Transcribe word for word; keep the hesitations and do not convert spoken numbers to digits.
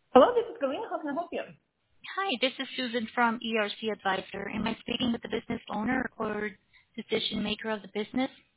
Hello, this is Galina. How can I help you? Hi, this is Susan from E R C Advisor. Am I speaking with the business owner or decision maker of the business?